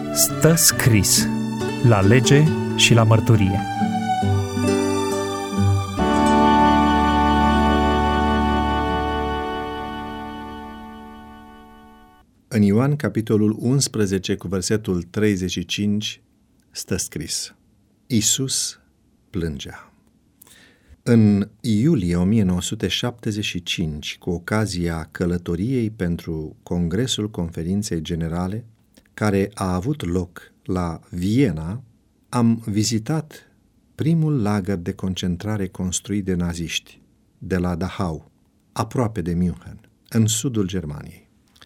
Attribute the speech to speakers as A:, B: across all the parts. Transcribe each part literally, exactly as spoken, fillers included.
A: Stă scris la lege și la mărturie.
B: În Ioan, capitolul unsprezece, cu versetul treizeci și cinci, stă scris: Iisus plângea. În iulie o mie nouă sute șaptezeci și cinci, cu ocazia călătoriei pentru Congresul Conferinței Generale, care a avut loc la Viena, am vizitat primul lagăr de concentrare construit de naziști, de la Dachau, aproape de München, în sudul Germaniei.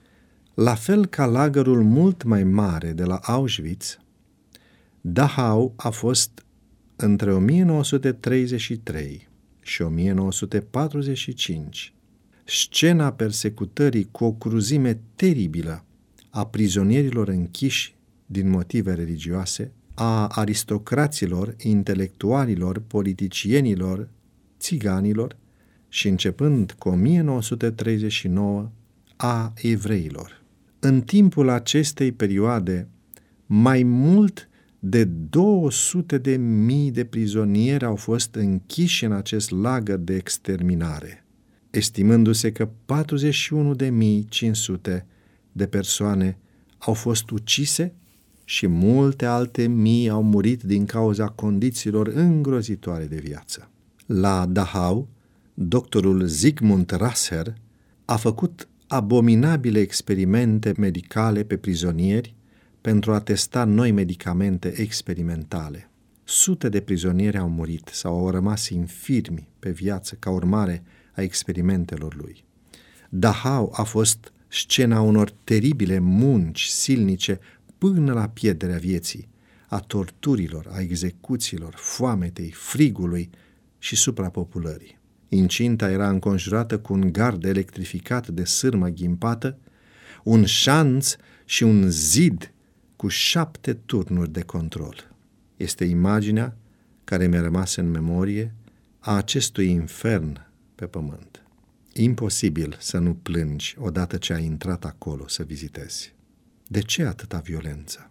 B: La fel ca lagărul mult mai mare de la Auschwitz, Dachau a fost între o mie nouă sute treizeci și trei și o mie nouă sute patruzeci și cinci scena persecutării cu o cruzime teribilă a prizonierilor închiși din motive religioase, a aristocraților, intelectualilor, politicienilor, țiganilor și, începând cu o mie nouă sute treizeci și nouă, a evreilor. În timpul acestei perioade, mai mult de două sute de mii de prizonieri au fost închiși în acest lagăr de exterminare, estimându-se că patruzeci și unu de mii cinci sute de persoane au fost ucise și multe alte mii au murit din cauza condițiilor îngrozitoare de viață. La Dachau, doctorul Zygmunt Rasser a făcut abominabile experimente medicale pe prizonieri pentru a testa noi medicamente experimentale. Sute de prizonieri au murit sau au rămas infirmi pe viață ca urmare a experimentelor lui. Dachau a fost scena unor teribile munci silnice până la pierderea vieții, a torturilor, a execuțiilor, foametei, frigului și suprapopulării. Incinta era înconjurată cu un gard electrificat de sârmă ghimpată, un șanț și un zid cu șapte turnuri de control. Este imaginea care mi-a rămas în memorie a acestui infern pe pământ. Imposibil să nu plângi odată ce ai intrat acolo să vizitezi. De ce atâta violență?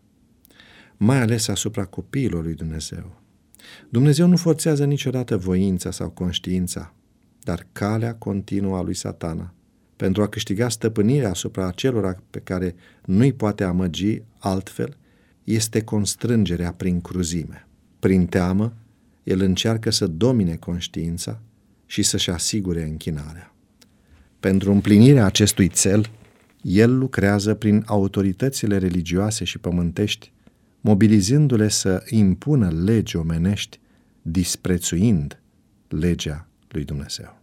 B: Mai ales asupra copiilor lui Dumnezeu. Dumnezeu nu forțează niciodată voința sau conștiința, dar calea continuă a lui Satana pentru a câștiga stăpânirea asupra acelora pe care nu-i poate amăgi altfel este constrângerea prin cruzime. Prin teamă, el încearcă să domine conștiința și să-și asigure închinarea. Pentru împlinirea acestui cel, el lucrează prin autoritățile religioase și pământești, mobilizându-le să impună legi omenești, disprețuind legea lui Dumnezeu.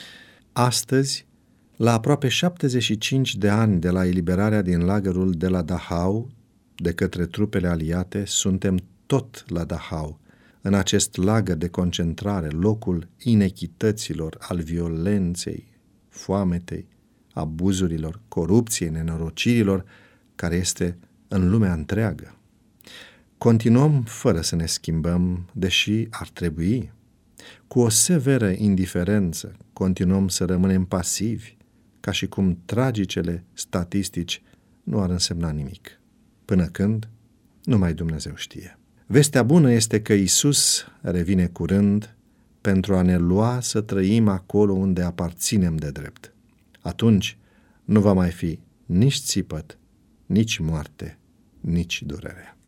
B: Astăzi, la aproape șaptezeci și cinci de ani de la eliberarea din lagărul de la Dachau de către trupele aliate, suntem tot la Dachau, în acest lagăr de concentrare, locul inechităților, al violenței, foametei, abuzurilor, corupției, nenorocirilor, care este în lumea întreagă. Continuăm fără să ne schimbăm, deși ar trebui. Cu o severă indiferență, continuăm să rămânem pasivi, ca și cum tragicele statistici nu ar însemna nimic. Până când, numai Dumnezeu știe. Vestea bună este că Iisus revine curând pentru a ne lua să trăim acolo unde aparținem de drept. Atunci nu va mai fi nici țipăt, nici moarte, nici durere.